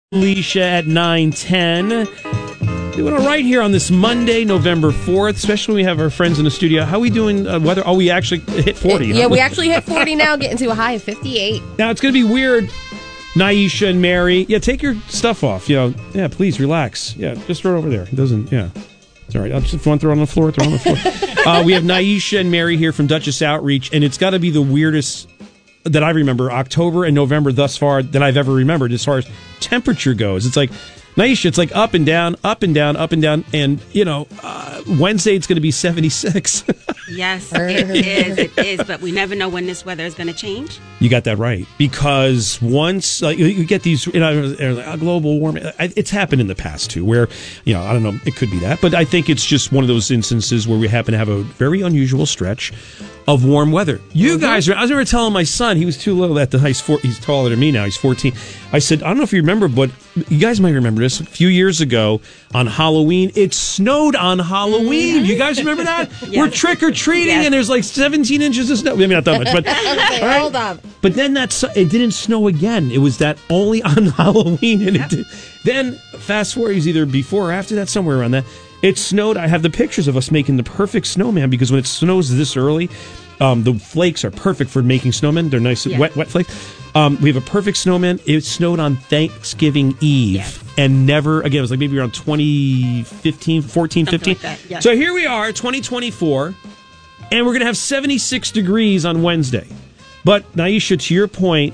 Alicia at 9:10. Doing all right here on this Monday, November 4th, especially when we have our friends in the studio. How are we doing weather? Oh, we actually hit 40. Yeah, we actually hit 40 now, getting to a high of 58. Now, it's going to be weird, Naisha and Mary. Yeah, take your stuff off. Yeah, please, relax. Yeah, just throw it over there. It doesn't, yeah. It's all right. If you want to throw it on the floor, throw it on the floor. We have Naisha and Mary here from Duchess Outreach, and it's got to be the weirdest that I remember, October and November thus far, that I've ever remembered as far as temperature goes. It's like, Naisha, it's like up and down, up and down, up and down. And, Wednesday it's going to be 76. Yes, it is. But we never know when this weather is going to change. You got that right. Because once you get these, global warming, it's happened in the past too, where, I don't know, it could be that. But I think it's just one of those instances where we happen to have a very unusual stretch of warm weather. You guys, I was never telling my son, he was too little at the he's taller than me now, he's 14. I said, I don't know if you remember, but you guys might remember this. A few years ago on Halloween, it snowed on Halloween. You guys remember that? Yes. We're trick-or-treating and there's like 17 inches of snow. Maybe not that much, but Hold on. But then it didn't snow again. It was that only on Halloween. And then fast forward, it was either before or after that, somewhere around that. It snowed. I have the pictures of us making the perfect snowman because when it snows this early, the flakes are perfect for making snowmen. They're nice, wet flakes. We have a perfect snowman. It snowed on Thanksgiving Eve and never again. It was like maybe around 2015, 14, Something 15. Like that, yes. So here we are, 2024, and we're going to have 76 degrees on Wednesday. But Naisha, to your point,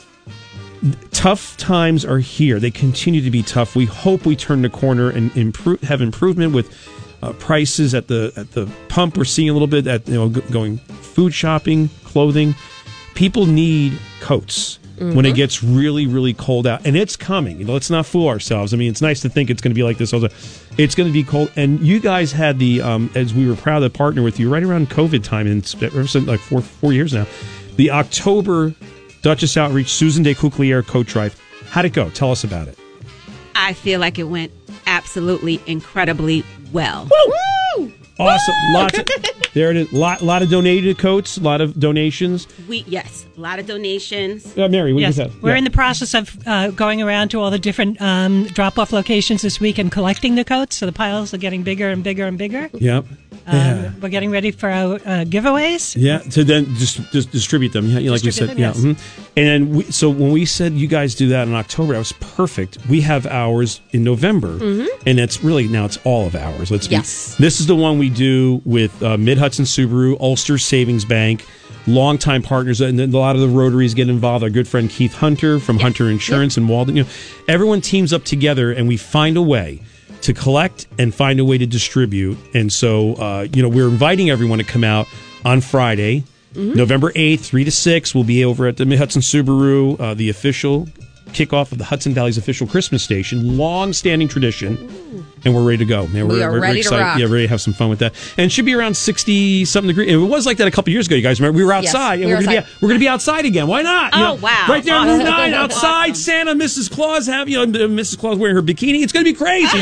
tough times are here. They continue to be tough. We hope we turn the corner and have improvement with prices at the pump. We're seeing a little bit at going food shopping, clothing. People need coats when it gets really, really cold out, and it's coming. Let's not fool ourselves. I mean, it's nice to think it's going to be like this all the time. It's going to be cold, and you guys had the as we were proud to partner with you right around COVID time, and ever since like four years now, the October Duchess Outreach Susan de Couklier coat drive. How'd it go? Tell us about it. I feel like it went absolutely incredibly well. Woo! Awesome. There it is. Lot of donated coats, a lot of donations. Yes, a lot of donations. Mary, what do you say? We're in the process of going around to all the different drop-off locations this week and collecting the coats, so the piles are getting bigger and bigger and bigger. Yep. We're getting ready for our giveaways. Yeah, to then just distribute them. Yeah, like you said. Them, yes. Yeah. And then so when we said you guys do that in October, that was perfect. We have ours in November, and it's really now it's all of ours. This is the one we do with Mid-Hudson Subaru, Ulster Savings Bank, longtime partners, and then a lot of the Rotaries get involved. Our good friend Keith Hunter from Hunter Insurance in Walden. Everyone teams up together, and we find a way to collect and find a way to distribute. And so, we're inviting everyone to come out on Friday, November 8th, 3 to 6. We'll be over at the Mid-Hudson Subaru, the official kickoff of the Hudson Valley's official Christmas station. Long-standing tradition. And we're ready to go. Man, we're ready excited. to rock. Yeah, ready to have some fun with that. And it should be around 60-something degrees. It was like that a couple years ago, you guys remember? We were outside. Yes, we're going to be outside again. Why not? Oh, wow. Right there on Route 9, outside. Santa, Mrs. Claus, Mrs. Claus wearing her bikini. It's going to be crazy.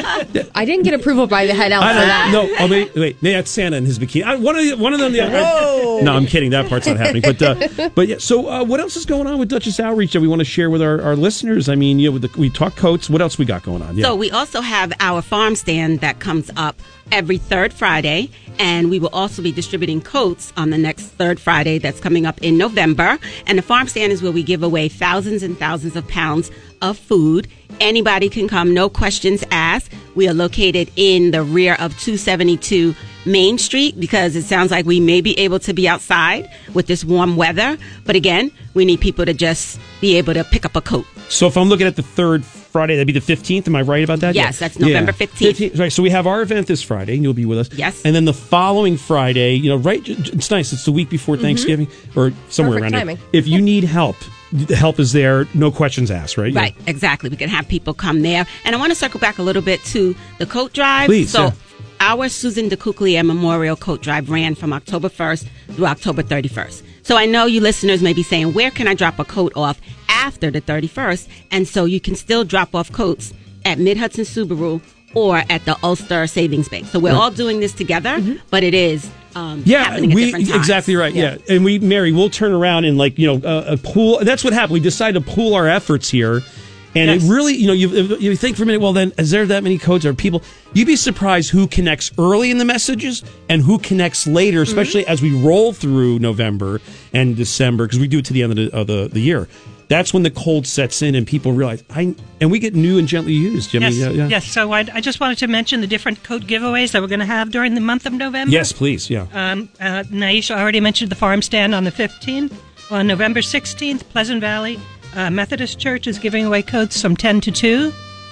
I didn't get approval by the head elf for that. No, wait. Maybe that's Santa in his bikini. One of them. No, I'm kidding. That part's not happening. But yeah. So what else is going on with Duchess Outreach that we want to share with our listeners? I mean, we talk coats. What else we got going on? Yeah. So we also have our farm stand that comes up every third Friday, and we will also be distributing coats on the next third Friday that's coming up in November. And the farm stand is where we give away thousands and thousands of pounds of food. Anybody can come, no questions asked. We are located in the rear of 272 Main Street because it sounds like we may be able to be outside with this warm weather. But again, we need people to just be able to pick up a coat. So if I'm looking at the third Friday, that'd be the 15th. Am I right about that? Yes, that's November 15th. Right, so we have our event this Friday, and you'll be with us. Yes. And then the following Friday, it's nice. It's the week before Thanksgiving or somewhere Perfect around timing. there. If you need help, the help is there. No questions asked, right? Right, exactly. We can have people come there. And I want to circle back a little bit to the coat drive. Please, So yeah. our Susan de Couklier Memorial Coat Drive ran from October 1st through October 31st. So I know you listeners may be saying, where can I drop a coat off after the 31st? And so you can still drop off coats at Mid-Hudson Subaru or at the Ulster Savings Bank. So we're all doing this together, but it is happening at different times. Exactly right. Yeah. And Mary, we'll turn around and pool. That's what happened. We decided to pool our efforts here. And Yes. it really, you think for a minute, well, then, is there that many codes or people? You'd be surprised who connects early in the messages and who connects later, especially as we roll through November and December, because we do it to the end of the year. That's when the cold sets in and people realize, and we get new and gently used, Jimmy. Yes, yes. So I just wanted to mention the different coat giveaways that we're going to have during the month of November. Yes, please, yeah. Naisha already mentioned the farm stand on the 15th. On November 16th, Pleasant Valley Methodist Church is giving away coats from 10 to 2.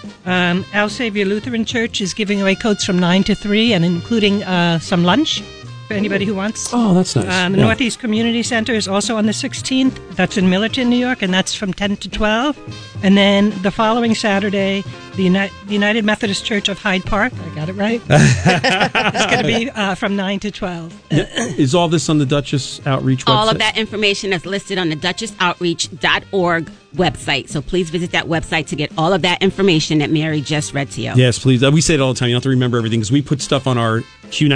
Our Savior Lutheran Church is giving away coats from 9 to 3 and including some lunch for anybody who wants. Oh, that's nice. The Northeast Community Center is also on the 16th. That's in Millerton, New York, and that's from 10 to 12. And then the following Saturday, the United Methodist Church of Hyde Park, I got it right, it's going to be from 9 to 12. Is all this on the Duchess Outreach website? All of that information is listed on the duchessoutreach.org website. So please visit that website to get all of that information that Mary just read to you. Yes, please. We say it all the time. You don't have to remember everything because we put stuff on our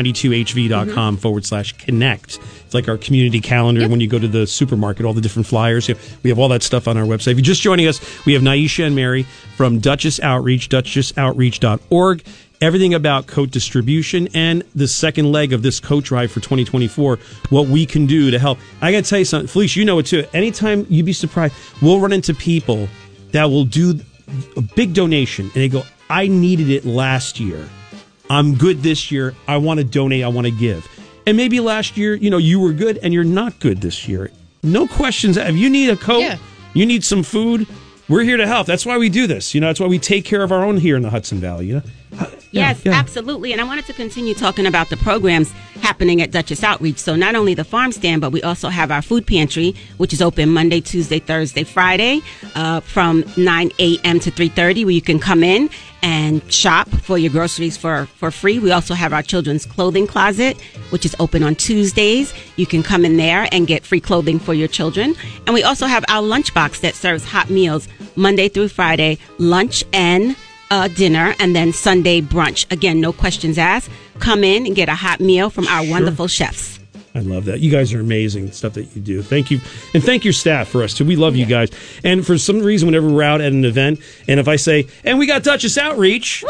Q92HV.com /connect. It's like our community calendar. When you go to the supermarket, all the different flyers. We have all that stuff on our website. If you're just joining us, we have Naisha and Mary from Duchess Outreach, duchessoutreach.org. Everything about coat distribution and the second leg of this coat drive for 2024, what we can do to help. I got to tell you something, Felicia, you know it too. Anytime, you'd be surprised, we'll run into people that will do a big donation and they go, I needed it last year. I'm good this year. I want to donate. I want to give. And maybe last year, you were good and you're not good this year. No questions. If you need a coat, you need some food, we're here to help. That's why we do this. That's why we take care of our own here in the Hudson Valley. Yes, absolutely. And I wanted to continue talking about the programs happening at Duchess Outreach. So not only the farm stand, but we also have our food pantry, which is open Monday, Tuesday, Thursday, Friday, from 9 a.m. to 3:30, where you can come in and shop for your groceries for free. We also have our children's clothing closet, which is open on Tuesdays. You can come in there and get free clothing for your children. And we also have our lunchbox that serves hot meals Monday through Friday, lunch and dinner, and then Sunday brunch. Again, no questions asked. Come in and get a hot meal from our wonderful chefs. I love that. You guys are amazing, stuff that you do. Thank you. And thank your staff for us, too. We love you guys. And for some reason, whenever we're out at an event, and if I say, and we got Duchess Outreach,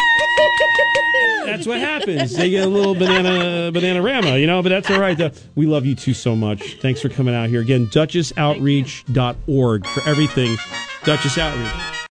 that's what happens. They get a little banana-rama, but that's all right. We love you, too, so much. Thanks for coming out here. Again, duchessoutreach.org for everything Duchess Outreach.